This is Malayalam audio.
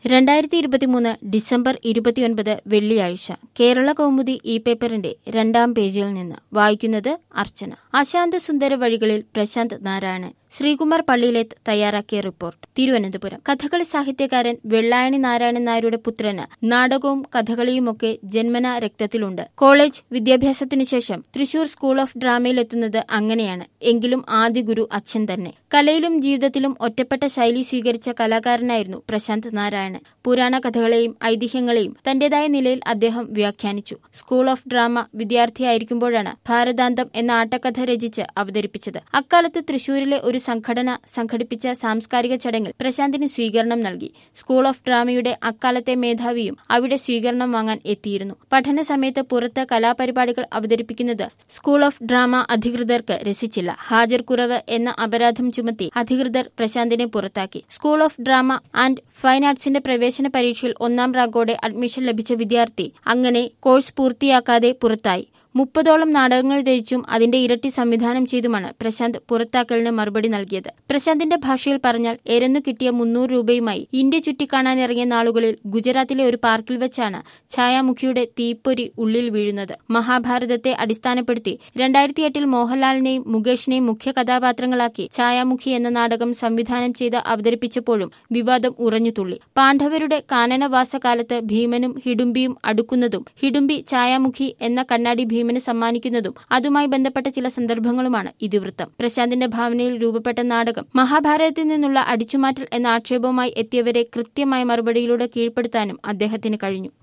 2023 ഡിസംബർ 29 വെള്ളിയാഴ്ച കേരള കൗമുദി ഈ പേപ്പറിന്റെ 2ാം പേജിൽ നിന്ന് വായിക്കുന്നത് അർച്ചന. അശാന്ത സുന്ദര വഴികളിൽ പ്രശാന്ത് നാരായണൻ. ശ്രീകുമാർ പള്ളിയിലേത്ത് തയ്യാറാക്കിയ റിപ്പോർട്ട്. തിരുവനന്തപുരം. കഥകളി സാഹിത്യകാരൻ വെള്ളായണി നാരായണൻ നായരുടെ പുത്രന് നാടകവും കഥകളിയുമൊക്കെ ജന്മനാ രക്തത്തിലുണ്ട്. കോളേജ് വിദ്യാഭ്യാസത്തിനു ശേഷം തൃശൂർ സ്കൂൾ ഓഫ് ഡ്രാമയിലെത്തുന്നത് അങ്ങനെയാണ്. എങ്കിലും ആദ്യ ഗുരു അച്ഛൻ തന്നെ. കലയിലും ജീവിതത്തിലും ഒറ്റപ്പെട്ട ശൈലി സ്വീകരിച്ച കലാകാരനായിരുന്നു പ്രശാന്ത് നാരായണൻ. പുരാണ കഥകളെയും ഐതിഹ്യങ്ങളെയും തന്റേതായ നിലയിൽ അദ്ദേഹം വ്യാഖ്യാനിച്ചു. സ്കൂൾ ഓഫ് ഡ്രാമ വിദ്യാർത്ഥിയായിരിക്കുമ്പോഴാണ് ഭാരതാന്തം എന്ന ആട്ടക്കഥ രചിച്ച് അവതരിപ്പിച്ചത്. അക്കാലത്ത് തൃശൂരിലെ ഒരു സംഘടന സംഘടിപ്പിച്ച സാംസ്കാരിക ചടങ്ങിൽ പ്രശാന്തിന് സ്വീകരണം നൽകി. സ്കൂൾ ഓഫ് ഡ്രാമയുടെ അക്കാലത്തെ മേധാവിയും അവിടെ സ്വീകരണം വാങ്ങാൻ എത്തിയിരുന്നു. പഠന സമയത്ത് പുറത്ത് കലാപരിപാടികൾ അവതരിപ്പിക്കുന്നത് സ്കൂൾ ഓഫ് ഡ്രാമ അധികൃതർക്ക് രസിച്ചില്ല. ഹാജർ കുറവ് എന്ന അപരാധം ചുമത്തി അധികൃതർ പ്രശാന്തിനെ പുറത്താക്കി. School of drama and fine ആർട്സിന്റെ പ്രവേശന പരീക്ഷയിൽ 1ാം റാങ്കോടെ അഡ്മിഷൻ ലഭിച്ച വിദ്യാർത്ഥി അങ്ങനെ കോഴ്സ് പൂർത്തിയാക്കാതെ പുറത്തായി. 30ഓളം നാടകങ്ങൾ രചിച്ചും അതിന്റെ ഇരട്ടി സംവിധാനം ചെയ്തുമാണ് പ്രശാന്ത് പുറത്താക്കലിന് മറുപടി നൽകിയത്. പ്രശാന്തിന്റെ ഭാഷയിൽ പറഞ്ഞാൽ എരന്നു കിട്ടിയ 300 രൂപയുമായി ഇന്ത്യ ചുറ്റിക്കാണാനിറങ്ങിയ നാളുകളിൽ ഗുജറാത്തിലെ ഒരു പാർക്കിൽ വെച്ചാണ് ഛായാമുഖിയുടെ തീപ്പൊരി ഉള്ളിൽ വീഴുന്നത്. മഹാഭാരതത്തെ അടിസ്ഥാനപ്പെടുത്തി 2008 മോഹൻലാലിനെയും മുകേഷിനെയും മുഖ്യ കഥാപാത്രങ്ങളാക്കി ഛായാമുഖി എന്ന നാടകം സംവിധാനം ചെയ്ത് അവതരിപ്പിച്ചപ്പോഴും വിവാദം ഉറഞ്ഞുതുള്ളി. പാണ്ഡവരുടെ കാനനവാസകാലത്ത് ഭീമനും ഹിഡുംബിയും അടുക്കുന്നതും ഹിഡുംബി ഛായാമുഖി എന്ന കണ്ണാടി ഭീമന് സമ്മാനിക്കുന്നതും അതുമായി ബന്ധപ്പെട്ട ചില സന്ദർഭങ്ങളുമാണ് ഇതിവൃത്തം. പ്രശാന്തിന്റെ ഭാവനയിൽ രൂപപ്പെട്ട നാടകം മഹാഭാരതത്തിൽ നിന്നുള്ള അടിച്ചുമാറ്റൽ എന്ന ആക്ഷേപവുമായി എത്തിയവരെ കൃത്യമായ മറുപടിയിലൂടെ കീഴ്പ്പെടുത്താനും അദ്ദേഹത്തിന് കഴിഞ്ഞു.